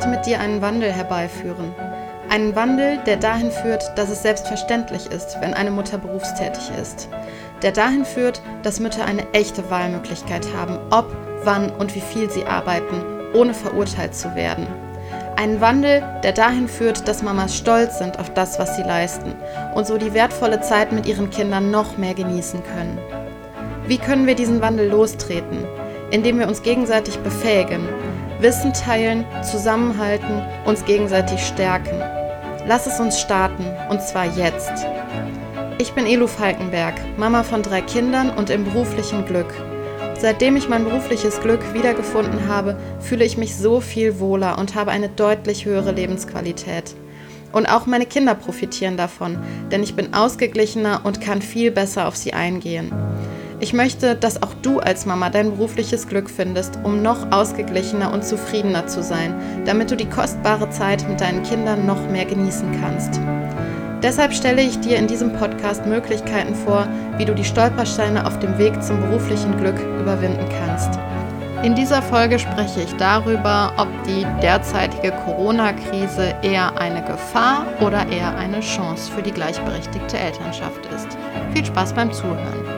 möchte mit dir einen Wandel herbeiführen. Einen Wandel, der dahin führt, dass es selbstverständlich ist, wenn eine Mutter berufstätig ist. Der dahin führt, dass Mütter eine echte Wahlmöglichkeit haben, ob, wann und wie viel sie arbeiten, ohne verurteilt zu werden. Einen Wandel, der dahin führt, dass Mamas stolz sind auf das, was sie leisten und so die wertvolle Zeit mit ihren Kindern noch mehr genießen können. Wie können wir diesen Wandel lostreten? Indem wir uns gegenseitig befähigen, Wissen teilen, zusammenhalten, uns gegenseitig stärken. Lass es uns starten, und zwar jetzt. Ich bin Elu Falkenberg, Mama von 3 Kindern und im beruflichen Glück. Seitdem ich mein berufliches Glück wiedergefunden habe, fühle ich mich so viel wohler und habe eine deutlich höhere Lebensqualität. Und auch meine Kinder profitieren davon, denn ich bin ausgeglichener und kann viel besser auf sie eingehen. Ich möchte, dass auch du als Mama dein berufliches Glück findest, um noch ausgeglichener und zufriedener zu sein, damit du die kostbare Zeit mit deinen Kindern noch mehr genießen kannst. Deshalb stelle ich dir in diesem Podcast Möglichkeiten vor, wie du die Stolpersteine auf dem Weg zum beruflichen Glück überwinden kannst. In dieser Folge spreche ich darüber, ob die derzeitige Corona-Krise eher eine Gefahr oder eher eine Chance für die gleichberechtigte Elternschaft ist. Viel Spaß beim Zuhören.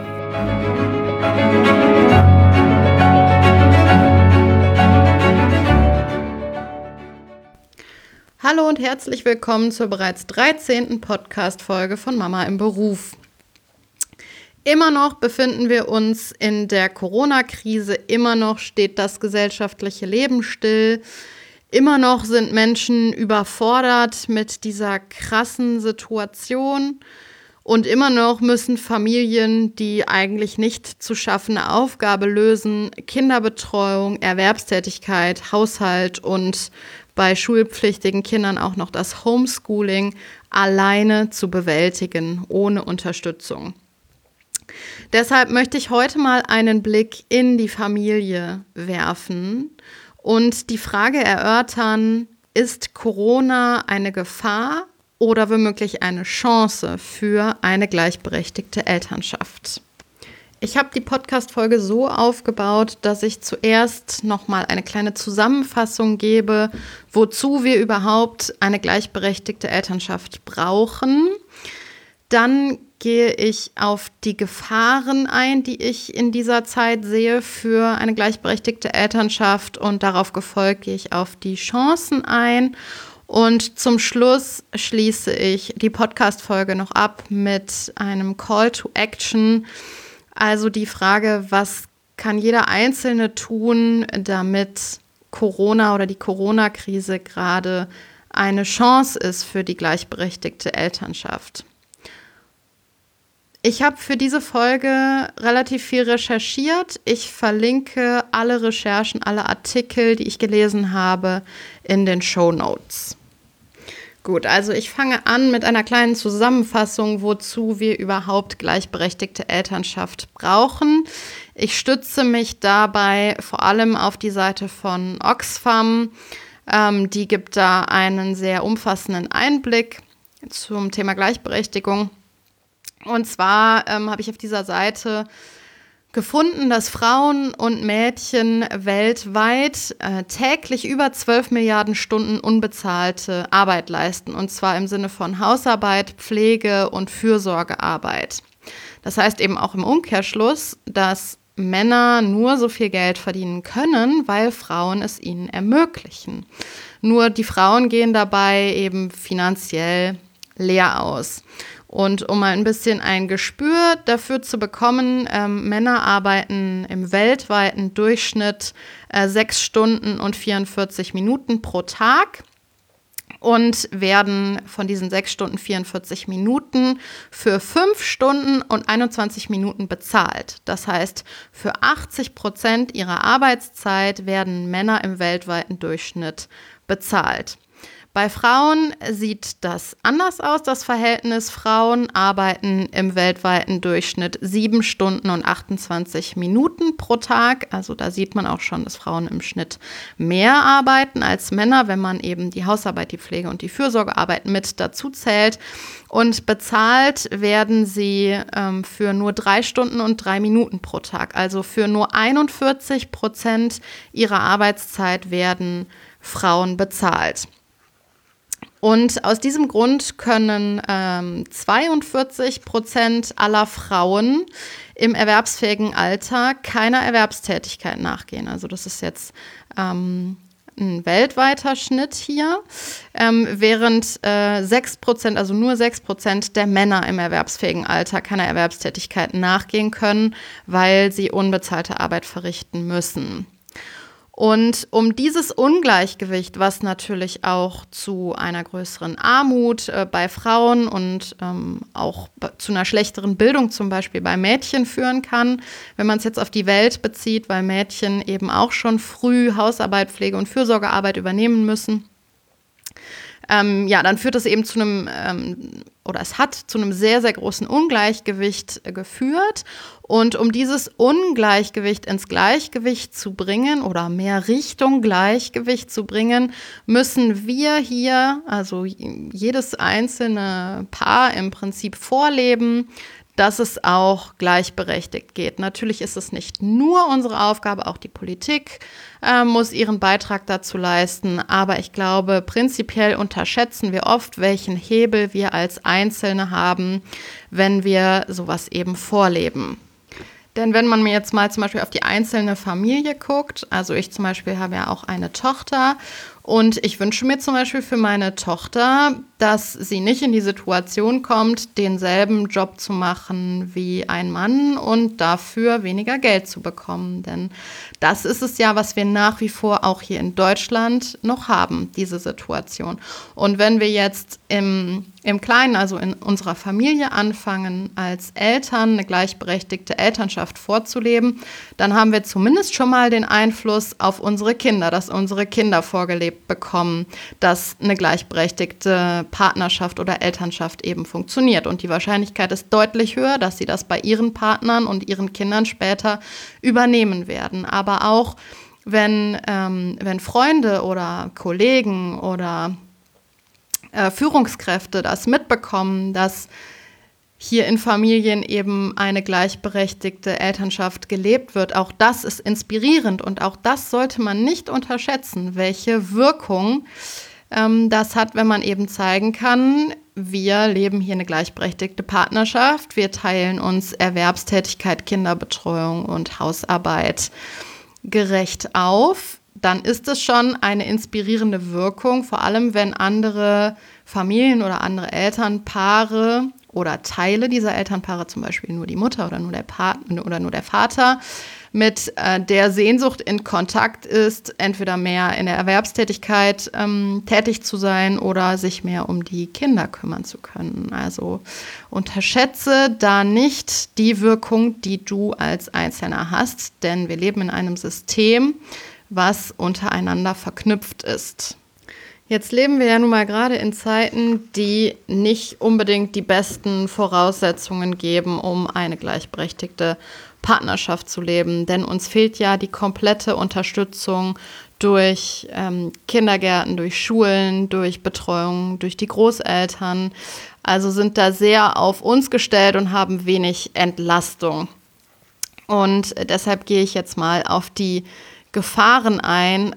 Hallo und herzlich willkommen zur bereits 13. Podcast-Folge von Mama im Beruf. Immer noch befinden wir uns in der Corona-Krise, immer noch steht das gesellschaftliche Leben still, immer noch sind Menschen überfordert mit dieser krassen Situation. Und immer noch müssen Familien, die eigentlich nicht zu schaffende Aufgabe lösen, Kinderbetreuung, Erwerbstätigkeit, Haushalt und bei schulpflichtigen Kindern auch noch das Homeschooling alleine zu bewältigen, ohne Unterstützung. Deshalb möchte ich heute mal einen Blick in die Familie werfen und die Frage erörtern, ist Corona eine Gefahr oder womöglich eine Chance für eine gleichberechtigte Elternschaft? Ich habe die Podcast-Folge so aufgebaut, dass ich zuerst nochmal eine kleine Zusammenfassung gebe, wozu wir überhaupt eine gleichberechtigte Elternschaft brauchen. Dann gehe ich auf die Gefahren ein, die ich in dieser Zeit sehe für eine gleichberechtigte Elternschaft, und darauf gefolgt gehe ich auf die Chancen ein. Und zum Schluss schließe ich die Podcast-Folge noch ab mit einem Call to Action, also die Frage, was kann jeder Einzelne tun, damit Corona oder die Corona-Krise gerade eine Chance ist für die gleichberechtigte Elternschaft. Ich habe für diese Folge relativ viel recherchiert. Ich verlinke alle Recherchen, alle Artikel, die ich gelesen habe, in den Shownotes. Gut, also ich fange an mit einer kleinen Zusammenfassung, wozu wir überhaupt gleichberechtigte Elternschaft brauchen. Ich stütze mich dabei vor allem auf die Seite von Oxfam. Die gibt da einen sehr umfassenden Einblick zum Thema Gleichberechtigung. Und zwar habe ich auf dieser Seite gefunden, dass Frauen und Mädchen weltweit täglich über 12 Milliarden Stunden unbezahlte Arbeit leisten. Und zwar im Sinne von Hausarbeit, Pflege und Fürsorgearbeit. Das heißt eben auch im Umkehrschluss, dass Männer nur so viel Geld verdienen können, weil Frauen es ihnen ermöglichen. Nur die Frauen gehen dabei eben finanziell leer aus. Und um mal ein bisschen ein Gespür dafür zu bekommen, Männer arbeiten im weltweiten Durchschnitt 6 Stunden und 44 Minuten pro Tag und werden von diesen 6 Stunden 44 Minuten für 5 Stunden und 21 Minuten bezahlt. Das heißt, für 80% ihrer Arbeitszeit werden Männer im weltweiten Durchschnitt bezahlt. Bei Frauen sieht das anders aus, das Verhältnis. Frauen arbeiten im weltweiten Durchschnitt 7 Stunden und 28 Minuten pro Tag. Also da sieht man auch schon, dass Frauen im Schnitt mehr arbeiten als Männer, wenn man eben die Hausarbeit, die Pflege und die Fürsorgearbeit mit dazu zählt. Und bezahlt werden sie für nur 3 Stunden und 3 Minuten pro Tag. Also für nur 41% ihrer Arbeitszeit werden Frauen bezahlt. Und aus diesem Grund können 42% aller Frauen im erwerbsfähigen Alter keiner Erwerbstätigkeit nachgehen. Also das ist jetzt ein weltweiter Schnitt hier, während 6%, also nur 6% der Männer im erwerbsfähigen Alter keiner Erwerbstätigkeit nachgehen können, weil sie unbezahlte Arbeit verrichten müssen. Und um dieses Ungleichgewicht, was natürlich auch zu einer größeren Armut bei Frauen und auch zu einer schlechteren Bildung zum Beispiel bei Mädchen führen kann, wenn man es jetzt auf die Welt bezieht, weil Mädchen eben auch schon früh Hausarbeit, Pflege und Fürsorgearbeit übernehmen müssen, dann führt es eben zu einem, es hat zu einem sehr, sehr großen Ungleichgewicht geführt. Und um dieses Ungleichgewicht ins Gleichgewicht zu bringen oder mehr Richtung Gleichgewicht zu bringen, müssen wir hier, also jedes einzelne Paar im Prinzip vorleben, dass es auch gleichberechtigt geht. Natürlich ist es nicht nur unsere Aufgabe, auch die Politik muss ihren Beitrag dazu leisten. Aber ich glaube, prinzipiell unterschätzen wir oft, welchen Hebel wir als Einzelne haben, wenn wir sowas eben vorleben. Denn wenn man mir jetzt mal zum Beispiel auf die einzelne Familie guckt, also ich zum Beispiel habe ja auch eine Tochter und ich wünsche mir zum Beispiel für meine Tochter, dass sie nicht in die Situation kommt, denselben Job zu machen wie ein Mann und dafür weniger Geld zu bekommen. Denn das ist es ja, was wir nach wie vor auch hier in Deutschland noch haben, diese Situation. Und wenn wir jetzt im Kleinen, also in unserer Familie anfangen, als Eltern eine gleichberechtigte Elternschaft vorzuleben, dann haben wir zumindest schon mal den Einfluss auf unsere Kinder, dass unsere Kinder vorgelebt bekommen, dass eine gleichberechtigte Partnerschaft oder Elternschaft eben funktioniert. Und die Wahrscheinlichkeit ist deutlich höher, dass sie das bei ihren Partnern und ihren Kindern später übernehmen werden. Aber auch wenn Freunde oder Kollegen oder Führungskräfte das mitbekommen, dass hier in Familien eben eine gleichberechtigte Elternschaft gelebt wird. Auch das ist inspirierend und auch das sollte man nicht unterschätzen, welche Wirkung das hat, wenn man eben zeigen kann, wir leben hier eine gleichberechtigte Partnerschaft, wir teilen uns Erwerbstätigkeit, Kinderbetreuung und Hausarbeit gerecht auf. Dann ist es schon eine inspirierende Wirkung, vor allem wenn andere Familien oder andere Elternpaare oder Teile dieser Elternpaare, zum Beispiel nur die Mutter oder nur der Vater, mit der Sehnsucht in Kontakt ist, entweder mehr in der Erwerbstätigkeit tätig zu sein oder sich mehr um die Kinder kümmern zu können. Also unterschätze da nicht die Wirkung, die du als Einzelner hast, denn wir leben in einem System, was untereinander verknüpft ist. Jetzt leben wir ja nun mal gerade in Zeiten, die nicht unbedingt die besten Voraussetzungen geben, um eine gleichberechtigte Partnerschaft zu leben. Denn uns fehlt ja die komplette Unterstützung durch Kindergärten, durch Schulen, durch Betreuung, durch die Großeltern. Also sind da sehr auf uns gestellt und haben wenig Entlastung. Und deshalb gehe ich jetzt mal auf die Gefahren ein,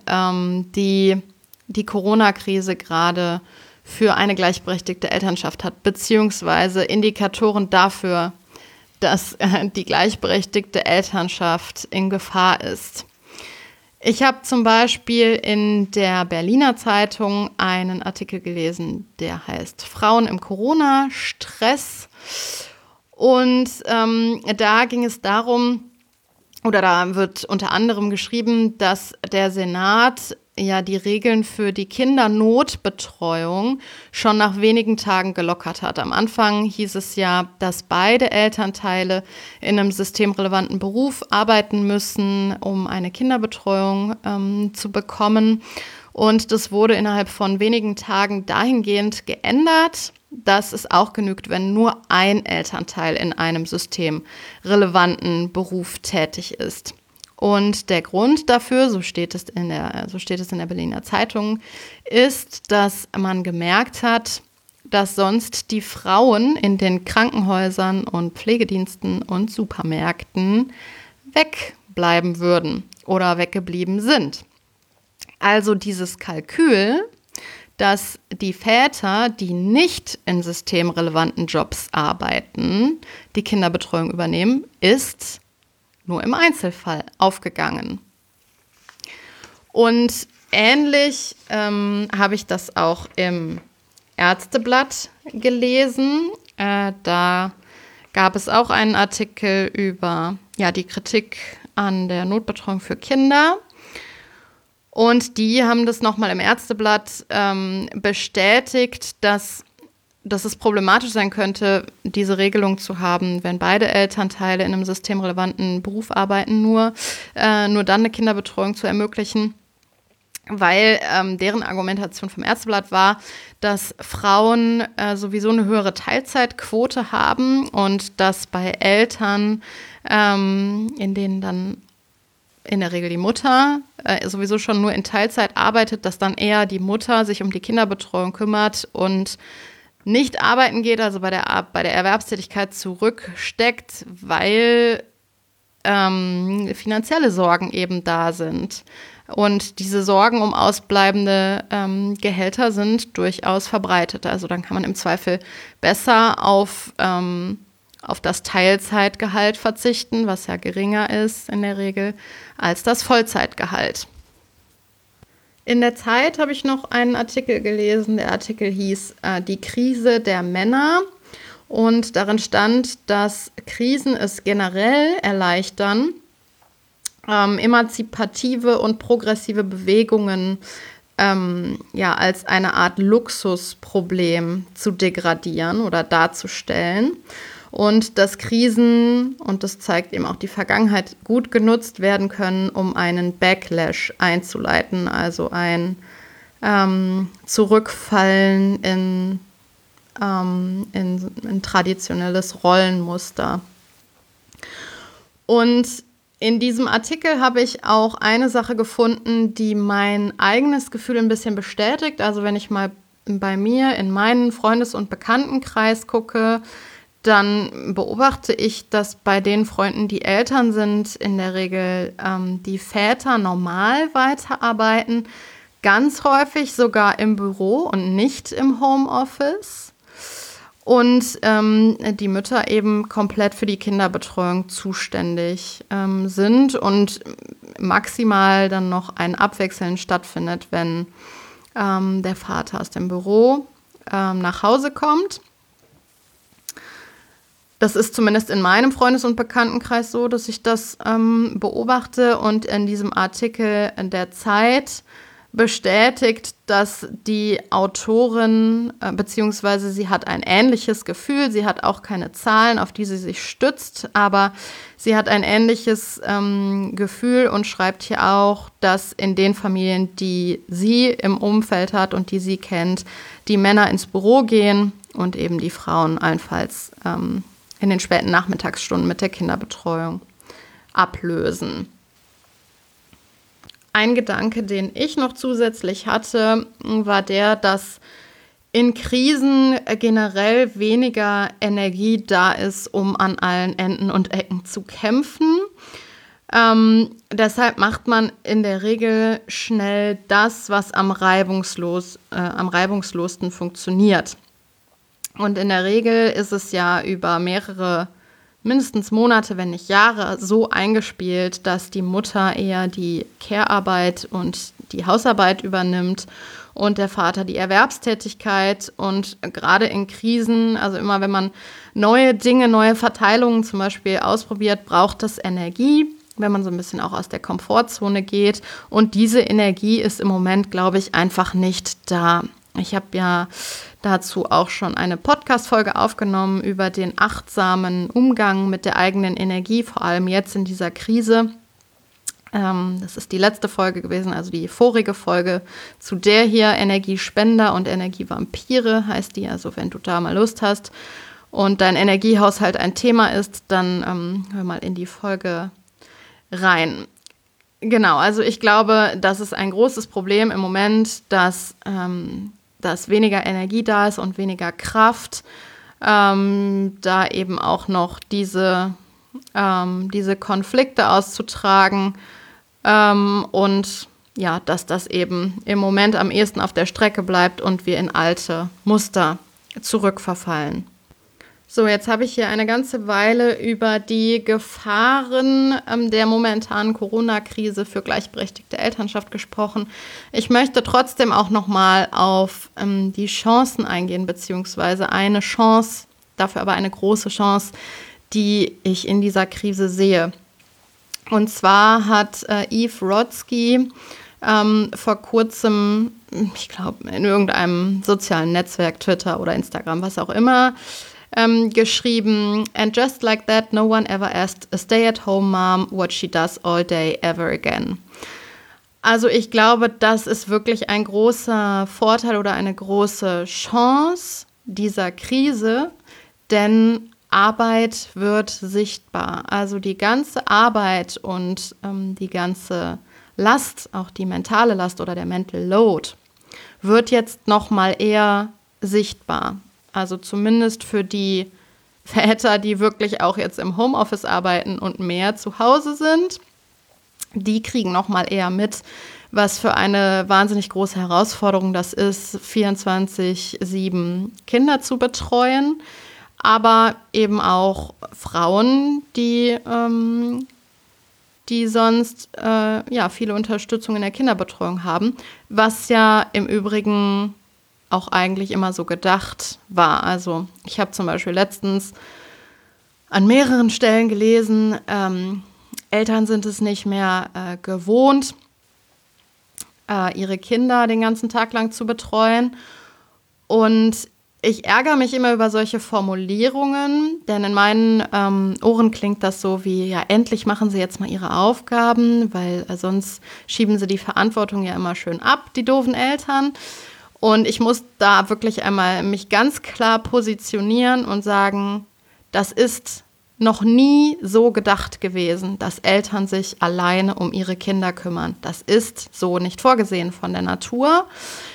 die Corona-Krise gerade für eine gleichberechtigte Elternschaft hat, beziehungsweise Indikatoren dafür, dass die gleichberechtigte Elternschaft in Gefahr ist. Ich habe zum Beispiel in der Berliner Zeitung einen Artikel gelesen, der heißt Frauen im Corona-Stress. Und da ging es darum, oder da wird unter anderem geschrieben, dass der Senat ja die Regeln für die Kindernotbetreuung schon nach wenigen Tagen gelockert hat. Am Anfang hieß es ja, dass beide Elternteile in einem systemrelevanten Beruf arbeiten müssen, um eine Kinderbetreuung zu bekommen. Und das wurde innerhalb von wenigen Tagen dahingehend geändert, dass es auch genügt, wenn nur ein Elternteil in einem systemrelevanten Beruf tätig ist. Und der Grund dafür, so steht es in der Berliner Zeitung, ist, dass man gemerkt hat, dass sonst die Frauen in den Krankenhäusern und Pflegediensten und Supermärkten wegbleiben würden oder weggeblieben sind. Also dieses Kalkül, dass die Väter, die nicht in systemrelevanten Jobs arbeiten, die Kinderbetreuung übernehmen, ist nur im Einzelfall aufgegangen. Und ähnlich habe ich das auch im Ärzteblatt gelesen. Da gab es auch einen Artikel über die Kritik an der Notbetreuung für Kinder. Und die haben das nochmal im Ärzteblatt bestätigt, dass es problematisch sein könnte, diese Regelung zu haben, wenn beide Elternteile in einem systemrelevanten Beruf arbeiten, nur dann eine Kinderbetreuung zu ermöglichen. Weil deren Argumentation vom Ärzteblatt war, dass Frauen sowieso eine höhere Teilzeitquote haben und dass bei Eltern, in denen dann in der Regel die Mutter sowieso schon nur in Teilzeit arbeitet, dass dann eher die Mutter sich um die Kinderbetreuung kümmert und nicht arbeiten geht, also bei der Erwerbstätigkeit zurücksteckt, weil finanzielle Sorgen eben da sind. Und diese Sorgen um ausbleibende Gehälter sind durchaus verbreitet. Also dann kann man im Zweifel besser auf das Teilzeitgehalt verzichten, was ja geringer ist in der Regel, als das Vollzeitgehalt. In der Zeit habe ich noch einen Artikel gelesen. Der Artikel hieß Die Krise der Männer. Und darin stand, dass Krisen es generell erleichtern, emanzipative und progressive Bewegungen als eine Art Luxusproblem zu degradieren oder darzustellen. Und dass Krisen, und das zeigt eben auch die Vergangenheit, gut genutzt werden können, um einen Backlash einzuleiten, also ein Zurückfallen in traditionelles Rollenmuster. Und in diesem Artikel habe ich auch eine Sache gefunden, die mein eigenes Gefühl ein bisschen bestätigt. Also wenn ich mal bei mir in meinen Freundes- und Bekanntenkreis gucke, dann beobachte ich, dass bei den Freunden, die Eltern sind, in der Regel die Väter normal weiterarbeiten, ganz häufig sogar im Büro und nicht im Homeoffice. Und die Mütter eben komplett für die Kinderbetreuung zuständig sind und maximal dann noch ein Abwechseln stattfindet, wenn der Vater aus dem Büro nach Hause kommt. Das ist zumindest in meinem Freundes- und Bekanntenkreis so, dass ich das beobachte, und in diesem Artikel in der Zeit bestätigt, dass die Autorin, beziehungsweise sie hat ein ähnliches Gefühl, sie hat auch keine Zahlen, auf die sie sich stützt, aber sie hat ein ähnliches Gefühl und schreibt hier auch, dass in den Familien, die sie im Umfeld hat und die sie kennt, die Männer ins Büro gehen und eben die Frauen allenfalls in den späten Nachmittagsstunden mit der Kinderbetreuung ablösen. Ein Gedanke, den ich noch zusätzlich hatte, war der, dass in Krisen generell weniger Energie da ist, um an allen Enden und Ecken zu kämpfen. Deshalb macht man in der Regel schnell das, was am reibungslosesten funktioniert. Und in der Regel ist es ja über mehrere, mindestens Monate, wenn nicht Jahre, so eingespielt, dass die Mutter eher die Care-Arbeit und die Hausarbeit übernimmt und der Vater die Erwerbstätigkeit. Und gerade in Krisen, also immer wenn man neue Dinge, neue Verteilungen zum Beispiel ausprobiert, braucht das Energie, wenn man so ein bisschen auch aus der Komfortzone geht. Und diese Energie ist im Moment, glaube ich, einfach nicht da. Ich habe ja dazu auch schon eine Podcast-Folge aufgenommen über den achtsamen Umgang mit der eigenen Energie, vor allem jetzt in dieser Krise. Das ist die letzte Folge gewesen, also die vorige Folge zu der hier, Energiespender und Energievampire heißt die. Also wenn du da mal Lust hast und dein Energiehaushalt ein Thema ist, dann hör mal in die Folge rein. Genau, also ich glaube, das ist ein großes Problem im Moment, dass weniger Energie da ist und weniger Kraft, da eben auch noch diese Konflikte auszutragen. Und ja, dass das eben im Moment am ehesten auf der Strecke bleibt und wir in alte Muster zurückverfallen. So, jetzt habe ich hier eine ganze Weile über die Gefahren der momentanen Corona-Krise für gleichberechtigte Elternschaft gesprochen. Ich möchte trotzdem auch nochmal auf die Chancen eingehen, beziehungsweise eine Chance, dafür aber eine große Chance, die ich in dieser Krise sehe. Und zwar hat Eve Rodsky vor kurzem, ich glaube in irgendeinem sozialen Netzwerk, Twitter oder Instagram, was auch immer, geschrieben, and just like that, no one ever asked a stay-at-home mom what she does all day ever again. Also ich glaube, das ist wirklich ein großer Vorteil oder eine große Chance dieser Krise, denn Arbeit wird sichtbar. Also die ganze Arbeit und die ganze Last, auch die mentale Last oder der Mental Load, wird jetzt noch mal eher sichtbar. Also zumindest für die Väter, die wirklich auch jetzt im Homeoffice arbeiten und mehr zu Hause sind, die kriegen noch mal eher mit, was für eine wahnsinnig große Herausforderung das ist, 24/7 Kinder zu betreuen. Aber eben auch Frauen, die sonst viele Unterstützung in der Kinderbetreuung haben, was ja im Übrigen auch eigentlich immer so gedacht war. Also ich habe zum Beispiel letztens an mehreren Stellen gelesen, Eltern sind es nicht mehr gewohnt, ihre Kinder den ganzen Tag lang zu betreuen. Und ich ärgere mich immer über solche Formulierungen, denn in meinen Ohren klingt das so wie, ja, endlich machen sie jetzt mal ihre Aufgaben, weil sonst schieben sie die Verantwortung ja immer schön ab, die doofen Eltern. Und ich muss da wirklich einmal mich ganz klar positionieren und sagen, das ist noch nie so gedacht gewesen, dass Eltern sich alleine um ihre Kinder kümmern. Das ist so nicht vorgesehen von der Natur.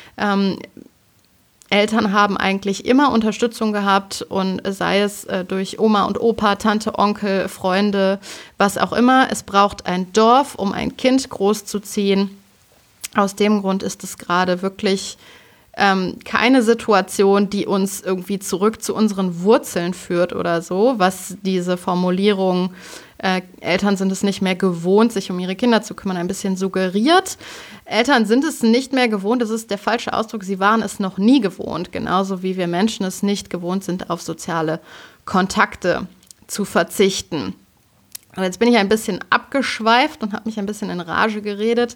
Eltern haben eigentlich immer Unterstützung gehabt und sei es durch Oma und Opa, Tante, Onkel, Freunde, was auch immer. Es braucht ein Dorf, um ein Kind großzuziehen. Aus dem Grund ist es gerade wirklich keine Situation, die uns irgendwie zurück zu unseren Wurzeln führt oder so, was diese Formulierung, Eltern sind es nicht mehr gewohnt, sich um ihre Kinder zu kümmern, ein bisschen suggeriert. Eltern sind es nicht mehr gewohnt, das ist der falsche Ausdruck, sie waren es noch nie gewohnt, genauso wie wir Menschen es nicht gewohnt sind, auf soziale Kontakte zu verzichten. Und jetzt bin ich ein bisschen abgeschweift und habe mich ein bisschen in Rage geredet.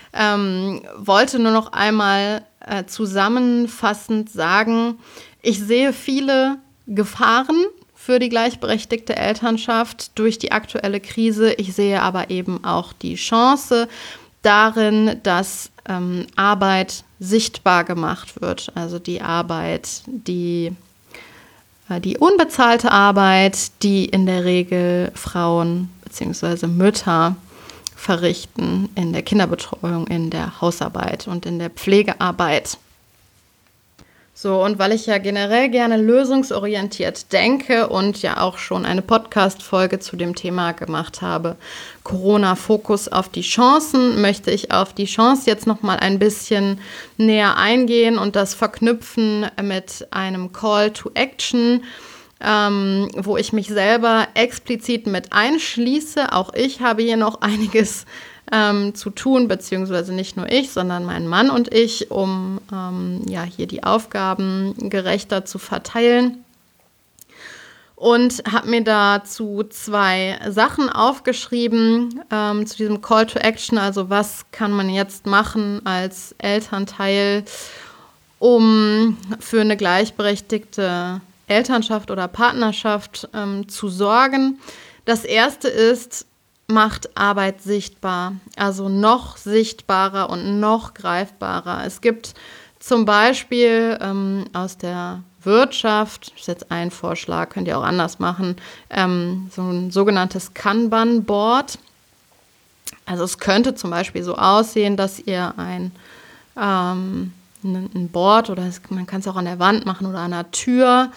Wollte nur noch einmal zusammenfassend sagen, ich sehe viele Gefahren für die gleichberechtigte Elternschaft durch die aktuelle Krise. Ich sehe aber eben auch die Chance darin, dass Arbeit sichtbar gemacht wird. Also die Arbeit, die unbezahlte Arbeit, die in der Regel Frauen bzw. Mütter verrichten in der Kinderbetreuung, in der Hausarbeit und in der Pflegearbeit. So, und weil ich ja generell gerne lösungsorientiert denke und ja auch schon eine Podcast-Folge zu dem Thema gemacht habe, Corona-Fokus auf die Chancen, möchte ich auf die Chance jetzt noch mal ein bisschen näher eingehen und das verknüpfen mit einem Call to Action, wo ich mich selber explizit mit einschließe. Auch ich habe hier noch einiges zu tun, beziehungsweise nicht nur ich, sondern mein Mann und ich, um hier die Aufgaben gerechter zu verteilen. Und habe mir dazu 2 Sachen aufgeschrieben zu diesem Call to Action, also was kann man jetzt machen als Elternteil, um für eine gleichberechtigte Elternschaft oder Partnerschaft zu sorgen. Das erste ist, macht Arbeit sichtbar, also noch sichtbarer und noch greifbarer. Es gibt zum Beispiel aus der Wirtschaft, das ist jetzt ein Vorschlag, könnt ihr auch anders machen, so ein sogenanntes Kanban-Board. Also es könnte zum Beispiel so aussehen, dass ihr ein Board oder man kann es auch an der Wand machen oder an der Tür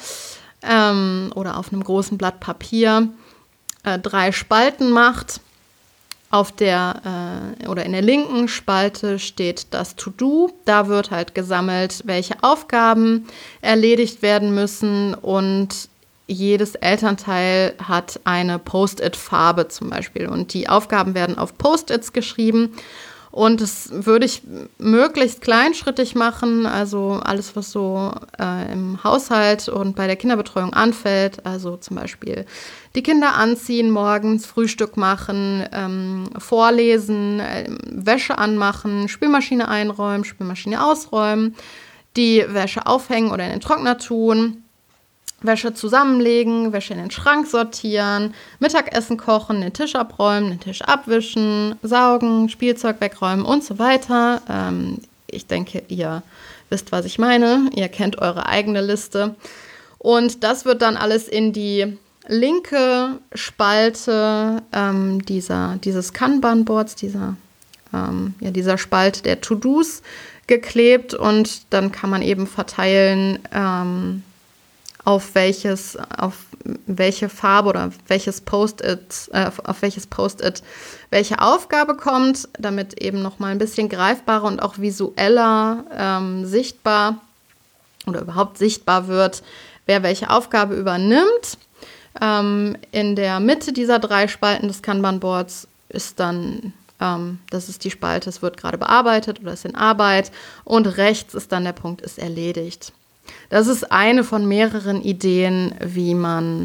oder auf einem großen Blatt Papier 3 Spalten macht Auf der oder in der linken Spalte steht das To-Do. Da wird halt gesammelt, welche Aufgaben erledigt werden müssen, und jedes Elternteil hat eine Post-it-Farbe zum Beispiel. Und die Aufgaben werden auf Post-its geschrieben. Und das würde ich möglichst kleinschrittig machen, also alles, was so im Haushalt und bei der Kinderbetreuung anfällt, also zum Beispiel die Kinder anziehen, morgens Frühstück machen, vorlesen, Wäsche anmachen, Spülmaschine einräumen, Spülmaschine ausräumen, die Wäsche aufhängen oder in den Trockner tun, Wäsche zusammenlegen, Wäsche in den Schrank sortieren, Mittagessen kochen, den Tisch abräumen, den Tisch abwischen, saugen, Spielzeug wegräumen und so weiter. Ich denke, ihr wisst, was ich meine. Ihr kennt eure eigene Liste. Und das wird dann alles in die linke Spalte dieses Kanban-Boards, dieser Spalte der To-Dos geklebt, und dann kann man eben verteilen, auf welche Farbe oder auf welches Post-it welche Aufgabe kommt, damit eben noch mal ein bisschen greifbarer und auch visueller sichtbar oder überhaupt sichtbar wird, wer welche Aufgabe übernimmt. In der Mitte dieser 3 Spalten des Kanban-Boards ist dann, das ist die Spalte, es wird gerade bearbeitet oder ist in Arbeit, und rechts ist dann der Punkt, ist erledigt. Das ist eine von mehreren Ideen, wie man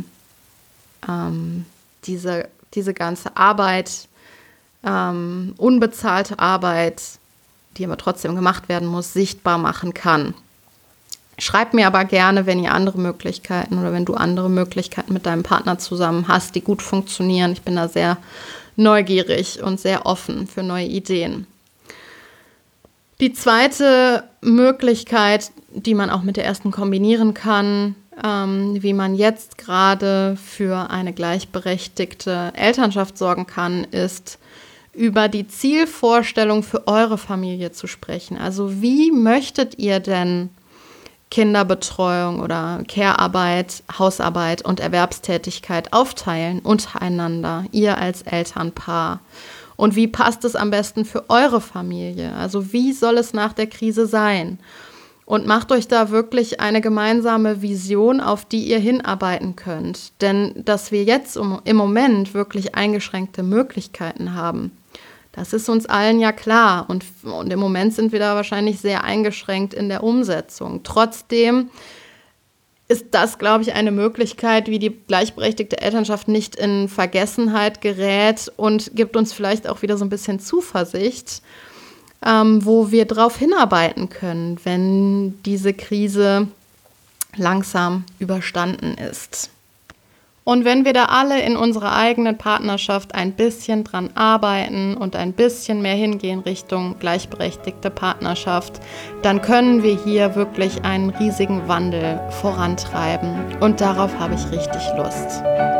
diese ganze Arbeit, unbezahlte Arbeit, die aber trotzdem gemacht werden muss, sichtbar machen kann. Schreib mir aber gerne, wenn ihr andere Möglichkeiten oder wenn du andere Möglichkeiten mit deinem Partner zusammen hast, die gut funktionieren. Ich bin da sehr neugierig und sehr offen für neue Ideen. Die zweite Möglichkeit, die man auch mit der ersten kombinieren kann, wie man jetzt gerade für eine gleichberechtigte Elternschaft sorgen kann, ist, über die Zielvorstellung für eure Familie zu sprechen. Also wie möchtet ihr denn Kinderbetreuung oder Care-Arbeit, Hausarbeit und Erwerbstätigkeit aufteilen untereinander, ihr als Elternpaar? Und wie passt es am besten für eure Familie? Also wie soll es nach der Krise sein? Und macht euch da wirklich eine gemeinsame Vision, auf die ihr hinarbeiten könnt. Denn dass wir jetzt im Moment wirklich eingeschränkte Möglichkeiten haben, das ist uns allen ja klar. Und im Moment sind wir da wahrscheinlich sehr eingeschränkt in der Umsetzung. Trotzdem ist das, glaube ich, eine Möglichkeit, wie die gleichberechtigte Elternschaft nicht in Vergessenheit gerät, und gibt uns vielleicht auch wieder so ein bisschen Zuversicht, wo wir drauf hinarbeiten können, wenn diese Krise langsam überstanden ist. Und wenn wir da alle in unserer eigenen Partnerschaft ein bisschen dran arbeiten und ein bisschen mehr hingehen Richtung gleichberechtigte Partnerschaft, dann können wir hier wirklich einen riesigen Wandel vorantreiben. Und darauf habe ich richtig Lust.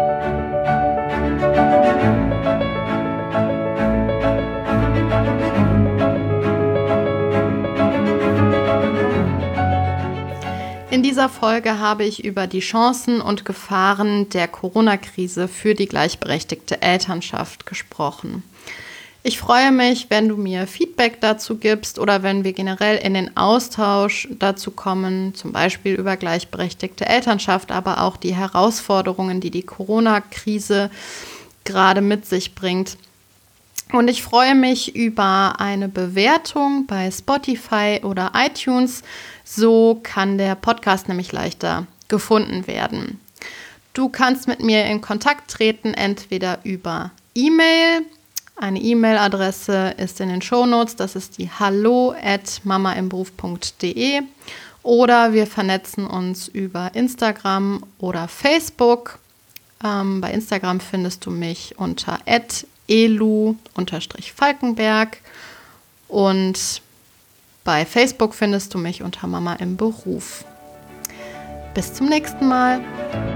In dieser Folge habe ich über die Chancen und Gefahren der Corona-Krise für die gleichberechtigte Elternschaft gesprochen. Ich freue mich, wenn du mir Feedback dazu gibst oder wenn wir generell in den Austausch dazu kommen, zum Beispiel über gleichberechtigte Elternschaft, aber auch die Herausforderungen, die die Corona-Krise gerade mit sich bringt. Und ich freue mich über eine Bewertung bei Spotify oder iTunes. So kann der Podcast nämlich leichter gefunden werden. Du kannst mit mir in Kontakt treten, entweder über E-Mail. Eine E-Mail-Adresse ist in den Shownotes. Das ist die hallo@mamaimberuf.de. Oder wir vernetzen uns über Instagram oder Facebook. Bei Instagram findest du mich unter @elu_Falkenberg und bei Facebook findest du mich unter Mama im Beruf. Bis zum nächsten Mal.